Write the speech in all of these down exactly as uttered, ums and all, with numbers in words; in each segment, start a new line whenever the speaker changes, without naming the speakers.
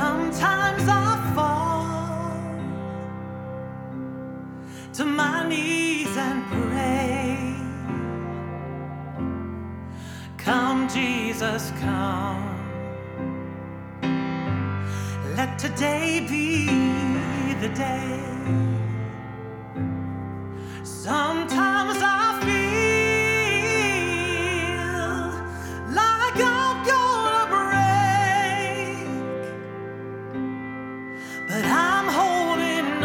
Sometimes I fall to my knees and pray. Come, Jesus, come. Let today be the day. Sometimes I feel like I'm gonna break, but I'm holding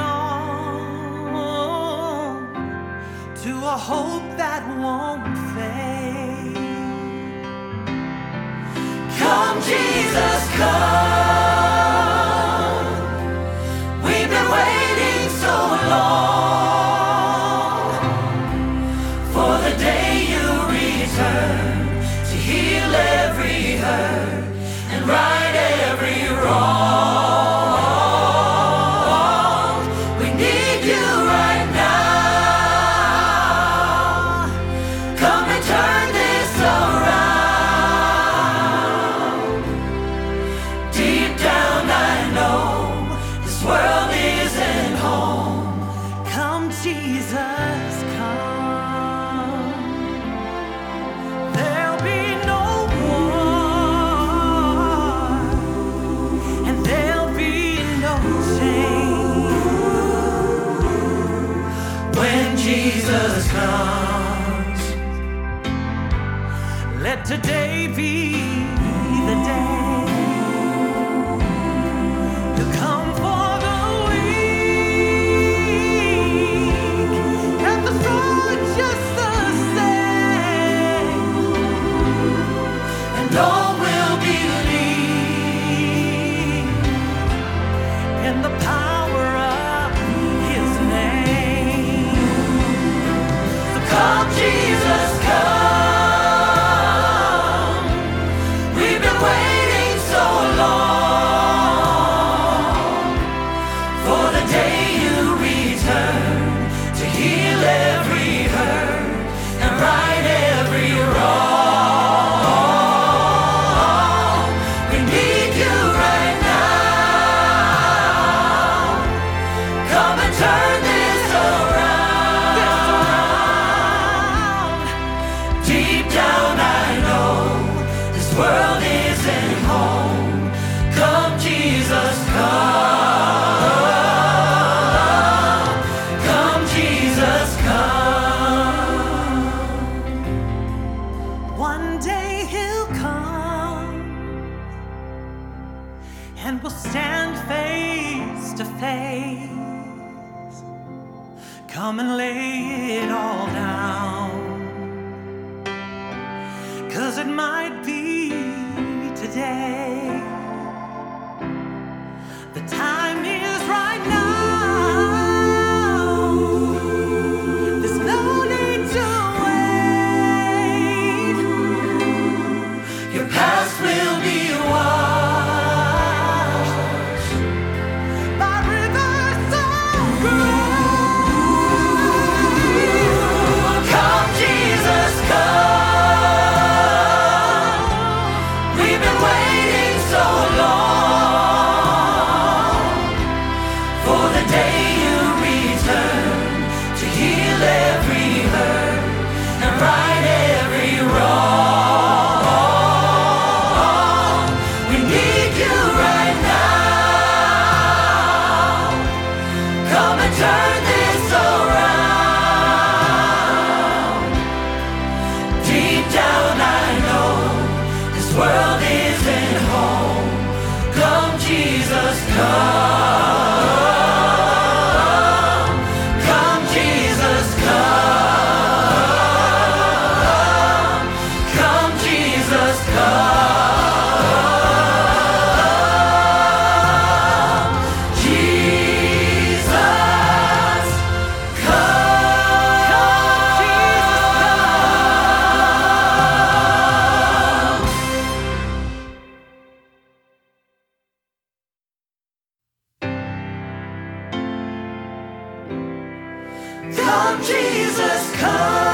on to a hope that won't fade. Come, Jesus, come. We've been waiting so long for the day you return to heal every hurt and right every wrong. We need you right now. Come and turn this around. Deep down I know this world isn't home. Come, Jesus, come. There'll be no war, and there'll be no change when Jesus comes. Let today be the day. You come for the weak and the strong just the same, and all will believe in the power of His name. So come, Jesus, come. We've been waiting so long for the day you return to heal every hurt and right every wrong. We need you right now. Come and turn this around. Deep down I know this world isn't home. Come, Jesus, come. Come, Jesus, come. One day He'll come, and we'll stand face to face. Come and lay it all down, 'cause it might be today. The time is right now. There's no need to wait. Your past will be washed by rivers of grace. Come, Jesus, come. We've been waiting so long for the day you return to heal every hurt and right every wrong. We need you right now. Come and turn this around. Deep down I know this world isn't home. Come, Jesus, come. Come, Jesus, come. Come, Jesus, come. Jesus, come. Jesus, come. Come, Jesus, come.